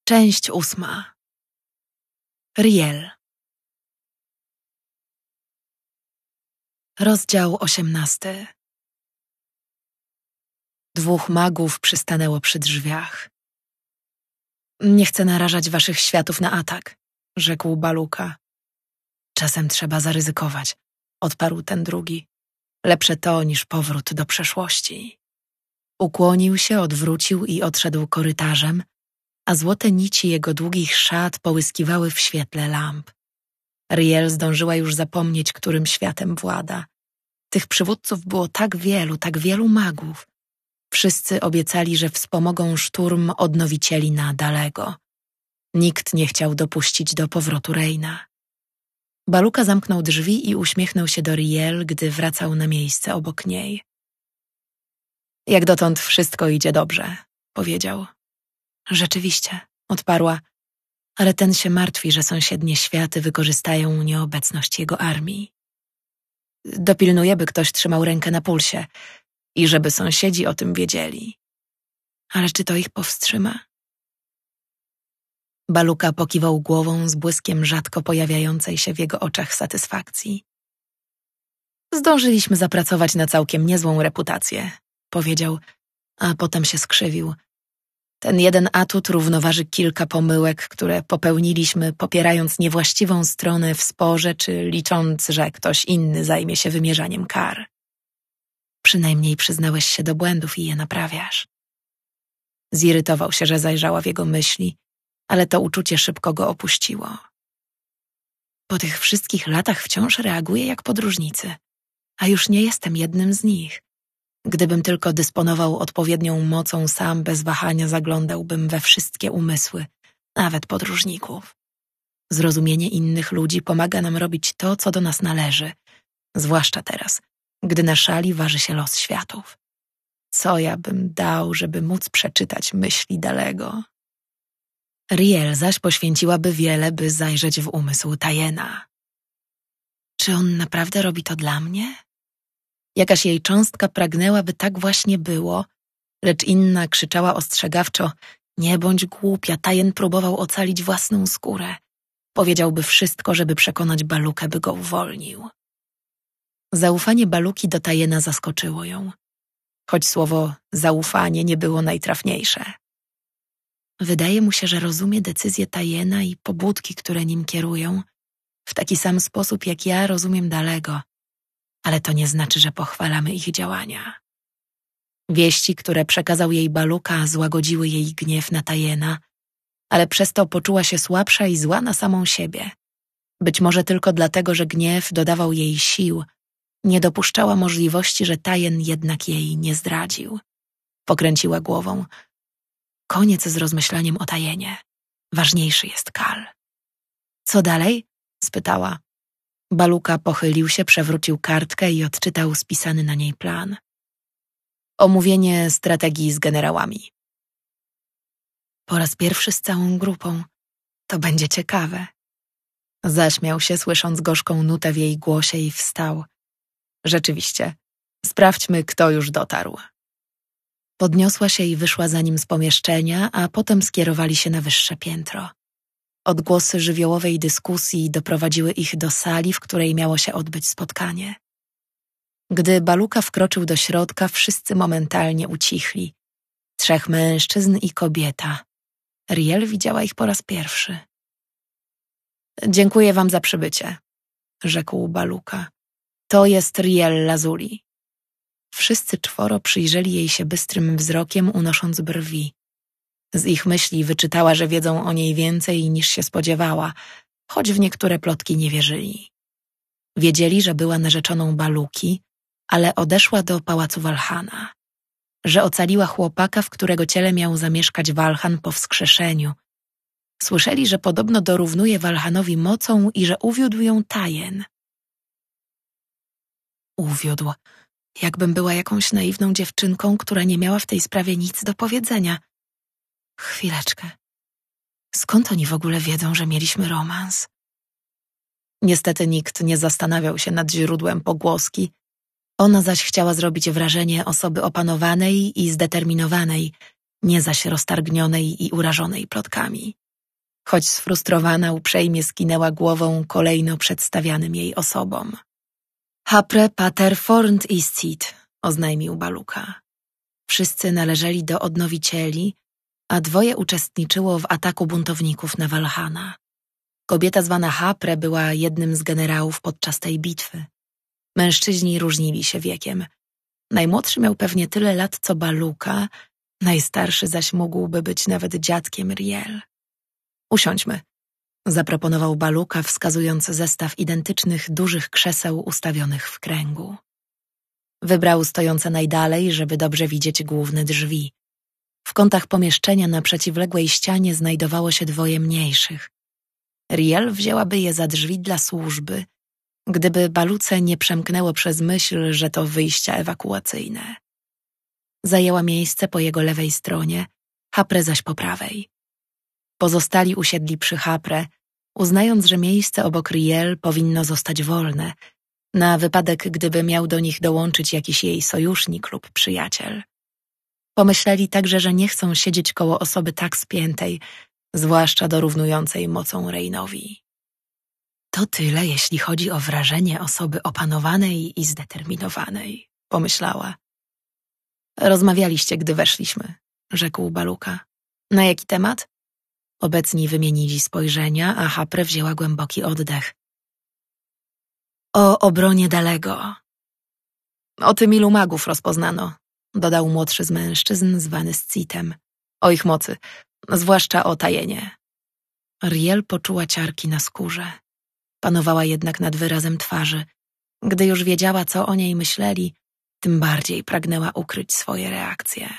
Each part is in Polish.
Część 8. Riel. Rozdział 18. 2 magów przystanęło przy drzwiach. Nie chcę narażać waszych światów na atak, rzekł Baluka. Czasem trzeba zaryzykować, odparł ten drugi. Lepsze to niż powrót do przeszłości. Ukłonił się, odwrócił i odszedł korytarzem, a złote nici jego długich szat połyskiwały w świetle lamp. Riel zdążyła już zapomnieć, którym światem włada. Tych przywódców było tak wielu magów. Wszyscy obiecali, że wspomogą szturm odnowicieli na Dalego. Nikt nie chciał dopuścić do powrotu Reina. Baluka zamknął drzwi i uśmiechnął się do Riel, gdy wracał na miejsce obok niej. Jak dotąd wszystko idzie dobrze, powiedział. Rzeczywiście, odparła, ale ten się martwi, że sąsiednie światy wykorzystają nieobecność jego armii. Dopilnuje, by ktoś trzymał rękę na pulsie i żeby sąsiedzi o tym wiedzieli. Ale czy to ich powstrzyma? Baluka pokiwał głową z błyskiem rzadko pojawiającej się w jego oczach satysfakcji. Zdążyliśmy zapracować na całkiem niezłą reputację, powiedział, a potem się skrzywił. Ten jeden atut równoważy kilka pomyłek, które popełniliśmy, popierając niewłaściwą stronę w sporze, czy licząc, że ktoś inny zajmie się wymierzaniem kar. Przynajmniej przyznałeś się do błędów i je naprawiasz. Zirytował się, że zajrzała w jego myśli, ale to uczucie szybko go opuściło. Po tych wszystkich latach wciąż reaguję jak podróżnicy, a już nie jestem jednym z nich. Gdybym tylko dysponował odpowiednią mocą, sam bez wahania zaglądałbym we wszystkie umysły, nawet podróżników. Zrozumienie innych ludzi pomaga nam robić to, co do nas należy, zwłaszcza teraz, gdy na szali waży się los światów. Co ja bym dał, żeby móc przeczytać myśli Dalego? Riel zaś poświęciłaby wiele, by zajrzeć w umysł Tayena. Czy on naprawdę robi to dla mnie? Jakaś jej cząstka pragnęła, by tak właśnie było, lecz inna krzyczała ostrzegawczo: nie bądź głupia, Tayen próbował ocalić własną skórę. Powiedziałby wszystko, żeby przekonać Balukę, by go uwolnił. Zaufanie Baluki do Tayena zaskoczyło ją, choć słowo zaufanie nie było najtrafniejsze. Wydaje mu się, że rozumie decyzje Tayena i pobudki, które nim kierują, w taki sam sposób, jak ja rozumiem Dalego. Ale to nie znaczy, że pochwalamy ich działania. Wieści, które przekazał jej Baluka, złagodziły jej gniew na Tayena, ale przez to poczuła się słabsza i zła na samą siebie. Być może tylko dlatego, że gniew dodawał jej sił, nie dopuszczała możliwości, że Tayen jednak jej nie zdradził. Pokręciła głową. Koniec z rozmyślaniem o Tayenie. Ważniejszy jest Kal. Co dalej? Spytała. Baluka pochylił się, przewrócił kartkę i odczytał spisany na niej plan. Omówienie strategii z generałami. Po raz pierwszy z całą grupą. To będzie ciekawe. Zaśmiał się, słysząc gorzką nutę w jej głosie i wstał. Rzeczywiście. Sprawdźmy, kto już dotarł. Podniosła się i wyszła za nim z pomieszczenia, a potem skierowali się na wyższe piętro. Odgłosy żywiołowej dyskusji doprowadziły ich do sali, w której miało się odbyć spotkanie. Gdy Baluka wkroczył do środka, wszyscy momentalnie ucichli. 3 mężczyzn i kobieta. Riel widziała ich po raz pierwszy. Dziękuję wam za przybycie, rzekł Baluka. To jest Riel Lazuli. Wszyscy 4 przyjrzeli jej się bystrym wzrokiem, unosząc brwi. Z ich myśli wyczytała, że wiedzą o niej więcej niż się spodziewała, choć w niektóre plotki nie wierzyli. Wiedzieli, że była narzeczoną Baluki, ale odeszła do pałacu Walhana. Że ocaliła chłopaka, w którego ciele miał zamieszkać Walhan po wskrzeszeniu. Słyszeli, że podobno dorównuje Walhanowi mocą i że uwiódł ją Tayen. Uwiódł. Jakbym była jakąś naiwną dziewczynką, która nie miała w tej sprawie nic do powiedzenia. Chwileczkę. Skąd oni w ogóle wiedzą, że mieliśmy romans? Niestety nikt nie zastanawiał się nad źródłem pogłoski. Ona zaś chciała zrobić wrażenie osoby opanowanej i zdeterminowanej, nie zaś roztargnionej i urażonej plotkami. Choć sfrustrowana uprzejmie skinęła głową kolejno przedstawianym jej osobom. Hapre pater fornt iscit, oznajmił Baluka. Wszyscy należeli do odnowicieli, a 2 uczestniczyło w ataku buntowników na Walhana. Kobieta zwana Hapre była jednym z generałów podczas tej bitwy. Mężczyźni różnili się wiekiem. Najmłodszy miał pewnie tyle lat co Baluka, najstarszy zaś mógłby być nawet dziadkiem Riel. Usiądźmy, zaproponował Baluka, wskazując zestaw identycznych dużych krzeseł ustawionych w kręgu. Wybrał stojące najdalej, żeby dobrze widzieć główne drzwi. W kątach pomieszczenia na przeciwległej ścianie znajdowało się 2 mniejszych. Riel wzięłaby je za drzwi dla służby, gdyby Baluce nie przemknęło przez myśl, że to wyjścia ewakuacyjne. Zajęła miejsce po jego lewej stronie, Hapre zaś po prawej. Pozostali usiedli przy Hapre, uznając, że miejsce obok Riel powinno zostać wolne, na wypadek, gdyby miał do nich dołączyć jakiś jej sojusznik lub przyjaciel. Pomyśleli także, że nie chcą siedzieć koło osoby tak spiętej, zwłaszcza dorównującej mocą Reynowi. To tyle, jeśli chodzi o wrażenie osoby opanowanej i zdeterminowanej, pomyślała. Rozmawialiście, gdy weszliśmy, rzekł Baluka. Na jaki temat? Obecni wymienili spojrzenia, a Hapre wzięła głęboki oddech. O obronie Dalego. O tym, ilu magów rozpoznano, dodał młodszy z mężczyzn zwany Scitem. O ich mocy, zwłaszcza o Tajenie. Riel poczuła ciarki na skórze. Panowała jednak nad wyrazem twarzy. Gdy już wiedziała, co o niej myśleli, tym bardziej pragnęła ukryć swoje reakcje.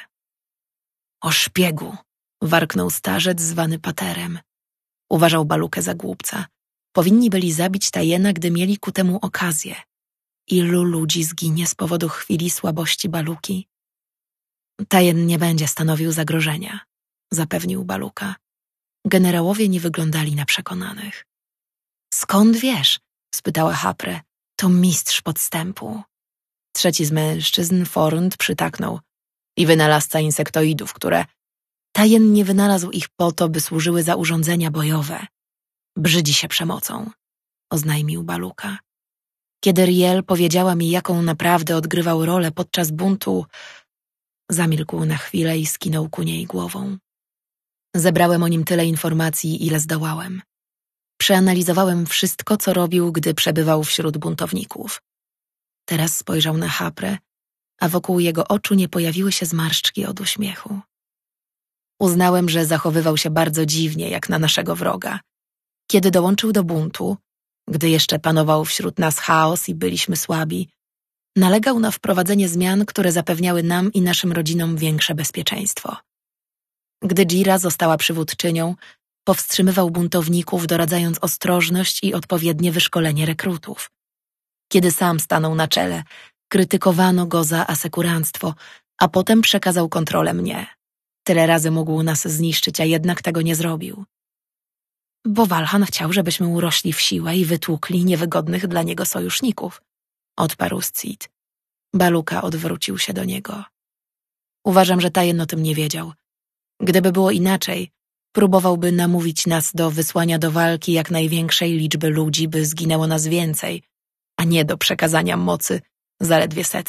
O szpiegu, warknął starzec zwany Paterem. Uważał Balukę za głupca. Powinni byli zabić Tajena, gdy mieli ku temu okazję. Ilu ludzi zginie z powodu chwili słabości Baluki? Tajen nie będzie stanowił zagrożenia, zapewnił Baluka. Generałowie nie wyglądali na przekonanych. Skąd wiesz? Spytała Hapre. To mistrz podstępu. Trzeci z mężczyzn, Fornt, przytaknął. I wynalazca insektoidów, które... Tajen nie wynalazł ich po to, by służyły za urządzenia bojowe. Brzydzi się przemocą, oznajmił Baluka. Kiedy Riel powiedziała mi, jaką naprawdę odgrywał rolę podczas buntu, zamilkł na chwilę i skinął ku niej głową. Zebrałem o nim tyle informacji, ile zdołałem. Przeanalizowałem wszystko, co robił, gdy przebywał wśród buntowników. Teraz spojrzał na Hapre, a wokół jego oczu nie pojawiły się zmarszczki od uśmiechu. Uznałem, że zachowywał się bardzo dziwnie, jak na naszego wroga. Kiedy dołączył do buntu, gdy jeszcze panował wśród nas chaos i byliśmy słabi, nalegał na wprowadzenie zmian, które zapewniały nam i naszym rodzinom większe bezpieczeństwo. Gdy Jira została przywódczynią, powstrzymywał buntowników, doradzając ostrożność i odpowiednie wyszkolenie rekrutów. Kiedy sam stanął na czele, krytykowano go za asekuranstwo, a potem przekazał kontrolę mnie. Tyle razy mógł nas zniszczyć, a jednak tego nie zrobił. Bo Walhan chciał, żebyśmy urośli w siłę i wytłukli niewygodnych dla niego sojuszników, odparł Scit. Baluka odwrócił się do niego. Uważam, że Tajen o tym nie wiedział. Gdyby było inaczej, próbowałby namówić nas do wysłania do walki jak największej liczby ludzi, by zginęło nas więcej, a nie do przekazania mocy zaledwie 100.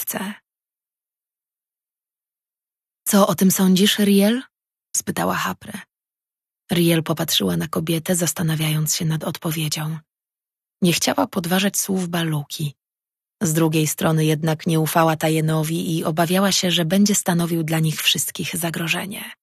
Co o tym sądzisz, Riel? Spytała Hapre. Riel popatrzyła na kobietę, zastanawiając się nad odpowiedzią. Nie chciała podważać słów Baluki. Z drugiej strony jednak nie ufała Tajenowi i obawiała się, że będzie stanowił dla nich wszystkich zagrożenie.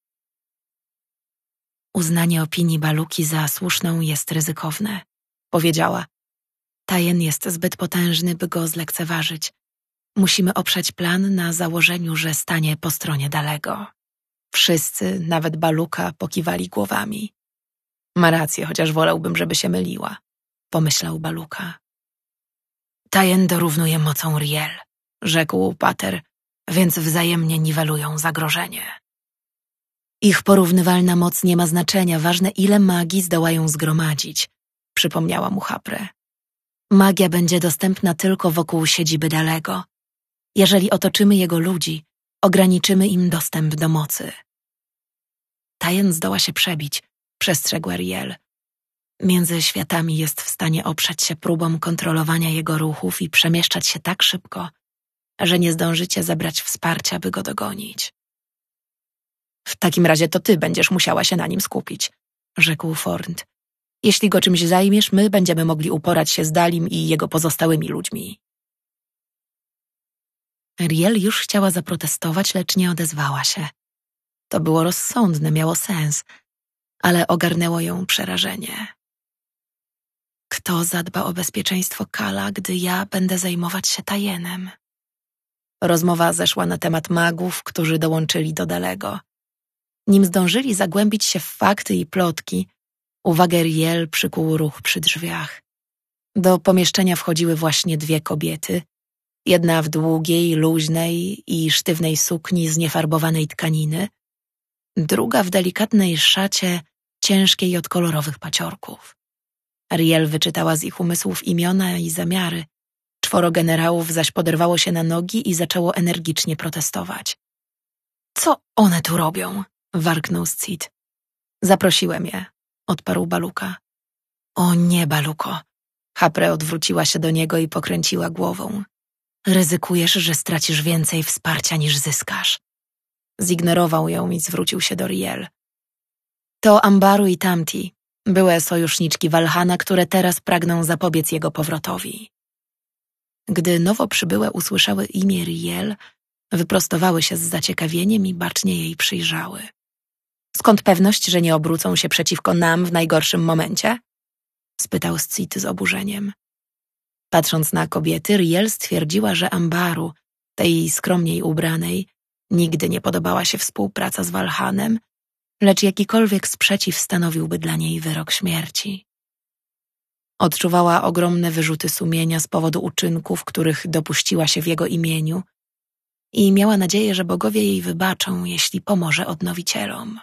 Uznanie opinii Baluki za słuszną jest ryzykowne, powiedziała. Tajen jest zbyt potężny, by go zlekceważyć. Musimy oprzeć plan na założeniu, że stanie po stronie Dalego. Wszyscy, nawet Baluka, pokiwali głowami. Ma rację, chociaż wolałbym, żeby się myliła, pomyślał Baluka. Tajen dorównuje mocą Riel, rzekł Pater, więc wzajemnie niwelują zagrożenie. Ich porównywalna moc nie ma znaczenia, ważne ile magii zdołają zgromadzić, przypomniała mu Hapre. Magia będzie dostępna tylko wokół siedziby Dalego. Jeżeli otoczymy jego ludzi, ograniczymy im dostęp do mocy. Tajen zdoła się przebić, przestrzegł Ariel. Między światami jest w stanie oprzeć się próbom kontrolowania jego ruchów i przemieszczać się tak szybko, że nie zdążycie zebrać wsparcia, by go dogonić. W takim razie to ty będziesz musiała się na nim skupić, rzekł Fornt. Jeśli go czymś zajmiesz, my będziemy mogli uporać się z Dalim i jego pozostałymi ludźmi. Riel już chciała zaprotestować, lecz nie odezwała się. To było rozsądne, miało sens, ale ogarnęło ją przerażenie. Kto zadba o bezpieczeństwo Kala, gdy ja będę zajmować się Tajenem? Rozmowa zeszła na temat magów, którzy dołączyli do Dalego. Nim zdążyli zagłębić się w fakty i plotki, uwagę Riel przykuł ruch przy drzwiach. Do pomieszczenia wchodziły właśnie dwie kobiety, jedna w długiej, luźnej i sztywnej sukni z niefarbowanej tkaniny, druga w delikatnej szacie ciężkiej od kolorowych paciorków. Riel wyczytała z ich umysłów imiona i zamiary. 4 generałów zaś poderwało się na nogi i zaczęło energicznie protestować. Co one tu robią? Warknął Scit. Zaprosiłem je, odparł Baluka. O nie, Baluko. Hapre odwróciła się do niego i pokręciła głową. Ryzykujesz, że stracisz więcej wsparcia niż zyskasz. Zignorował ją i zwrócił się do Riel. To Ambaru i Tamti, były sojuszniczki Walhana, które teraz pragną zapobiec jego powrotowi. Gdy nowo przybyłe usłyszały imię Riel, wyprostowały się z zaciekawieniem i bacznie jej przyjrzały. Skąd pewność, że nie obrócą się przeciwko nam w najgorszym momencie? Spytał Scit z oburzeniem. Patrząc na kobiety, Riel stwierdziła, że Ambaru, tej skromniej ubranej, nigdy nie podobała się współpraca z Walhanem, lecz jakikolwiek sprzeciw stanowiłby dla niej wyrok śmierci. Odczuwała ogromne wyrzuty sumienia z powodu uczynków, których dopuściła się w jego imieniu i miała nadzieję, że bogowie jej wybaczą, jeśli pomoże odnowicielom.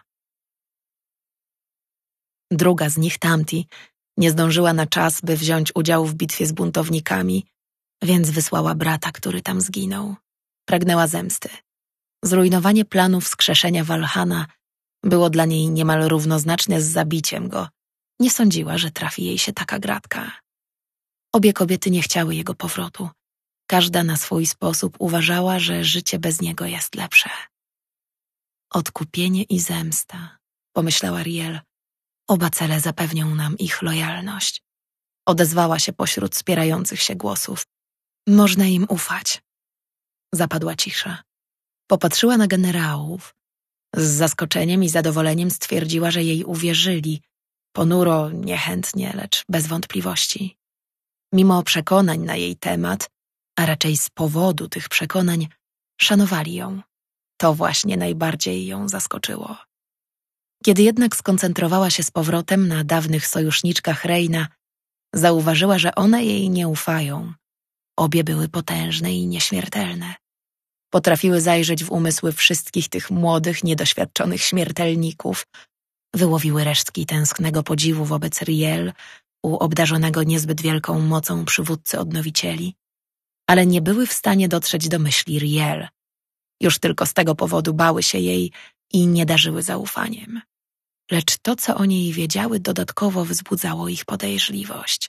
Druga z nich, Tamti, nie zdążyła na czas, by wziąć udział w bitwie z buntownikami, więc wysłała brata, który tam zginął. Pragnęła zemsty. Zrujnowanie planu wskrzeszenia Walhana było dla niej niemal równoznaczne z zabiciem go. Nie sądziła, że trafi jej się taka gratka. Obie kobiety nie chciały jego powrotu. Każda na swój sposób uważała, że życie bez niego jest lepsze. Odkupienie i zemsta, pomyślała Riel. Oba cele zapewnią nam ich lojalność. Odezwała się pośród spierających się głosów. Można im ufać. Zapadła cisza. Popatrzyła na generałów. Z zaskoczeniem i zadowoleniem stwierdziła, że jej uwierzyli. Ponuro, niechętnie, lecz bez wątpliwości. Mimo przekonań na jej temat, a raczej z powodu tych przekonań, szanowali ją. To właśnie najbardziej ją zaskoczyło. Kiedy jednak skoncentrowała się z powrotem na dawnych sojuszniczkach Reyna, zauważyła, że one jej nie ufają. Obie były potężne i nieśmiertelne. Potrafiły zajrzeć w umysły wszystkich tych młodych, niedoświadczonych śmiertelników. Wyłowiły resztki tęsknego podziwu wobec Riel, u obdarzonego niezbyt wielką mocą przywódcy odnowicieli, ale nie były w stanie dotrzeć do myśli Riel. Już tylko z tego powodu bały się jej i nie darzyły zaufaniem. Lecz to, co o niej wiedziały, dodatkowo wzbudzało ich podejrzliwość.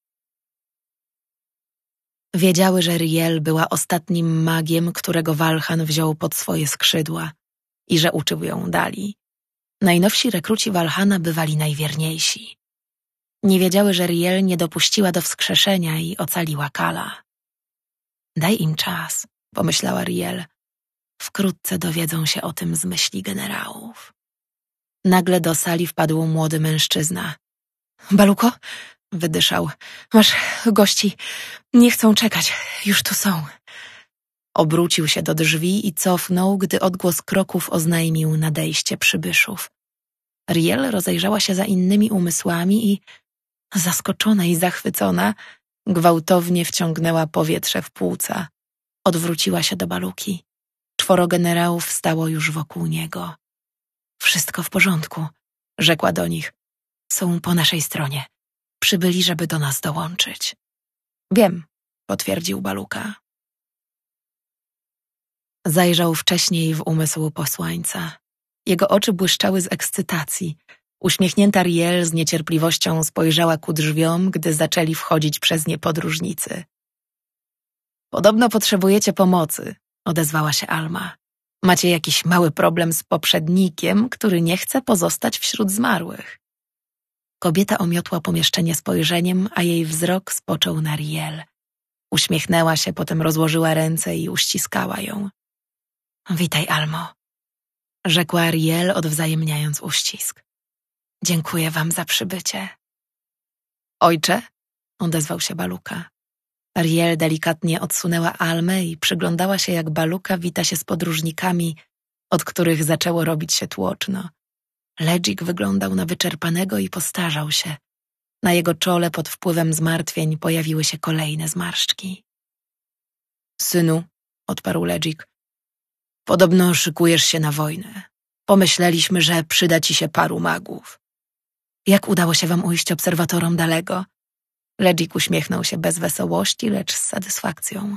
Wiedziały, że Riel była ostatnim magiem, którego Walhan wziął pod swoje skrzydła i że uczył ją Dali. Najnowsi rekruci Walhana bywali najwierniejsi. Nie wiedziały, że Riel nie dopuściła do wskrzeszenia i ocaliła Kala. Daj im czas, pomyślała Riel. Wkrótce dowiedzą się o tym z myśli generałów. Nagle do sali wpadł młody mężczyzna. Baluko? Wydyszał. Masz gości. Nie chcą czekać. Już tu są. Obrócił się do drzwi i cofnął, gdy odgłos kroków oznajmił nadejście przybyszów. Riel rozejrzała się za innymi umysłami i, zaskoczona i zachwycona, gwałtownie wciągnęła powietrze w płuca. Odwróciła się do Baluki. 4 generałów stało już wokół niego. Wszystko w porządku, rzekła do nich. Są po naszej stronie. Przybyli, żeby do nas dołączyć. Wiem, potwierdził Baluka. Zajrzał wcześniej w umysł posłańca. Jego oczy błyszczały z ekscytacji. Uśmiechnięta Riel z niecierpliwością spojrzała ku drzwiom, gdy zaczęli wchodzić przez nie podróżnicy. Podobno potrzebujecie pomocy, odezwała się Alma. Macie jakiś mały problem z poprzednikiem, który nie chce pozostać wśród zmarłych. Kobieta omiotła pomieszczenie spojrzeniem, a jej wzrok spoczął na Riel. Uśmiechnęła się, potem rozłożyła ręce i uściskała ją. Witaj, Almo, rzekła Riel, odwzajemniając uścisk. Dziękuję wam za przybycie. Ojcze, odezwał się Baluka. Riel delikatnie odsunęła Almę i przyglądała się, jak Baluka wita się z podróżnikami, od których zaczęło robić się tłoczno. Ledzik wyglądał na wyczerpanego i postarzał się. Na jego czole pod wpływem zmartwień pojawiły się kolejne zmarszczki. Synu, odparł Ledzik, podobno szykujesz się na wojnę. Pomyśleliśmy, że przyda ci się paru magów. Jak udało się wam ujść obserwatorom Dalego? Ledzik uśmiechnął się bez wesołości, lecz z satysfakcją.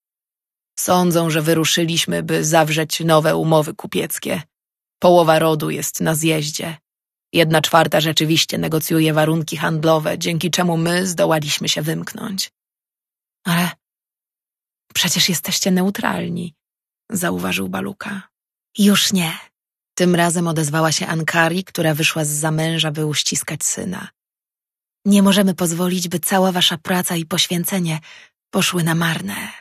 Sądzą, że wyruszyliśmy, by zawrzeć nowe umowy kupieckie. Połowa rodu jest na zjeździe. 1/4 rzeczywiście negocjuje warunki handlowe, dzięki czemu my zdołaliśmy się wymknąć. Ale przecież jesteście neutralni, zauważył Baluka. Już nie. Tym razem odezwała się Ankari, która wyszła zza męża, by uściskać syna. Nie możemy pozwolić, by cała wasza praca i poświęcenie poszły na marne.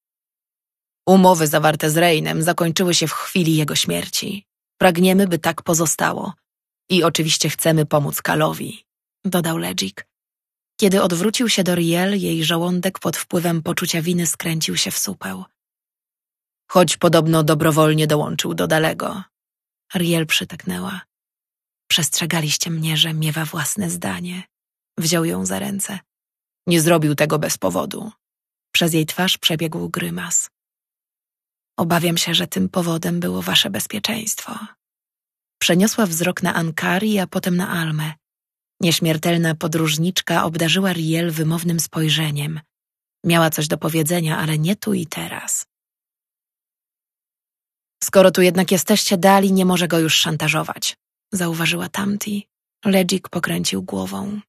Umowy zawarte z Reinem zakończyły się w chwili jego śmierci. Pragniemy, by tak pozostało. I oczywiście chcemy pomóc Kalowi, dodał Ledzik. Kiedy odwrócił się do Riel, jej żołądek pod wpływem poczucia winy skręcił się w supeł. Choć podobno dobrowolnie dołączył do Dalego. Riel przytaknęła. Przestrzegaliście mnie, że miewa własne zdanie. Wziął ją za ręce. Nie zrobił tego bez powodu. Przez jej twarz przebiegł grymas. Obawiam się, że tym powodem było wasze bezpieczeństwo. Przeniosła wzrok na Ankari, a potem na Almę. Nieśmiertelna podróżniczka obdarzyła Riel wymownym spojrzeniem. Miała coś do powiedzenia, ale nie tu i teraz. Skoro tu jednak jesteście, Dali nie może go już szantażować, zauważyła Tamti. Ledzik pokręcił głową.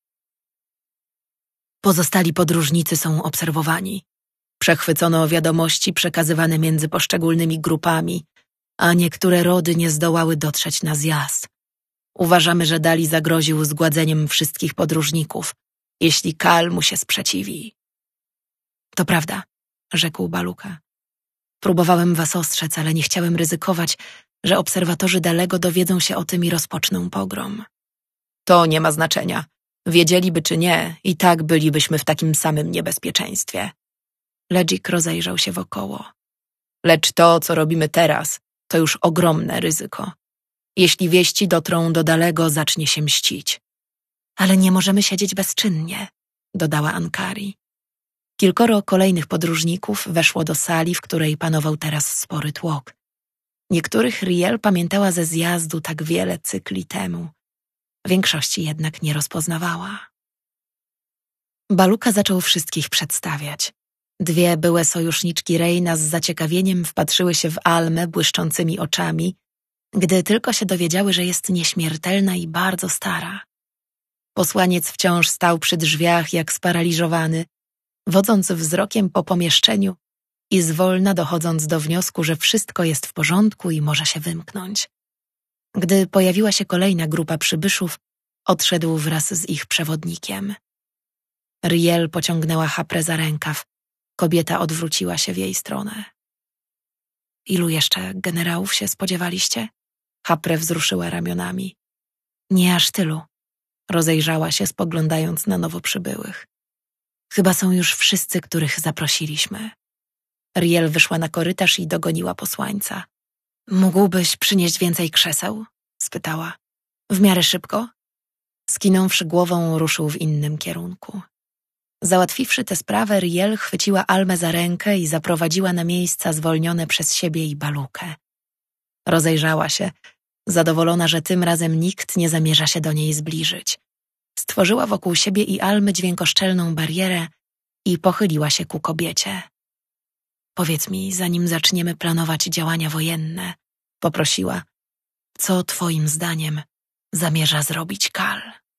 Pozostali podróżnicy są obserwowani. Przechwycono wiadomości przekazywane między poszczególnymi grupami, a niektóre rody nie zdołały dotrzeć na zjazd. Uważamy, że Dali zagroził zgładzeniem wszystkich podróżników, jeśli Kal mu się sprzeciwi. To prawda, rzekł Baluka. Próbowałem was ostrzec, ale nie chciałem ryzykować, że obserwatorzy Dalego dowiedzą się o tym i rozpoczną pogrom. To nie ma znaczenia. Wiedzieliby czy nie, i tak bylibyśmy w takim samym niebezpieczeństwie. Ledzik rozejrzał się wokoło. Lecz to, co robimy teraz, to już ogromne ryzyko. Jeśli wieści dotrą do Dalego, zacznie się mścić. Ale nie możemy siedzieć bezczynnie, dodała Ankari. Kilkoro kolejnych podróżników weszło do sali, w której panował teraz spory tłok. Niektórych Riel pamiętała ze zjazdu tak wiele cykli temu. Większości jednak nie rozpoznawała. Baluka zaczął wszystkich przedstawiać. 2 byłe sojuszniczki Reina z zaciekawieniem wpatrzyły się w Almę błyszczącymi oczami, gdy tylko się dowiedziały, że jest nieśmiertelna i bardzo stara. Posłaniec wciąż stał przy drzwiach jak sparaliżowany, wodząc wzrokiem po pomieszczeniu i zwolna dochodząc do wniosku, że wszystko jest w porządku i może się wymknąć. Gdy pojawiła się kolejna grupa przybyszów, odszedł wraz z ich przewodnikiem. Riel pociągnęła Haprę za rękaw. Kobieta odwróciła się w jej stronę. Ilu jeszcze generałów się spodziewaliście? Hapre wzruszyła ramionami. Nie aż tylu. Rozejrzała się, spoglądając na nowo przybyłych. Chyba są już wszyscy, których zaprosiliśmy. Riel wyszła na korytarz i dogoniła posłańca. Mógłbyś przynieść więcej krzeseł? Spytała. W miarę szybko? Skinąwszy głową, ruszył w innym kierunku. Załatwiwszy tę sprawę, Riel chwyciła Almę za rękę i zaprowadziła na miejsca zwolnione przez siebie i Balukę. Rozejrzała się, zadowolona, że tym razem nikt nie zamierza się do niej zbliżyć. Stworzyła wokół siebie i Almy dźwiękoszczelną barierę i pochyliła się ku kobiecie. Powiedz mi, zanim zaczniemy planować działania wojenne, poprosiła. co twoim zdaniem zamierza zrobić Kal?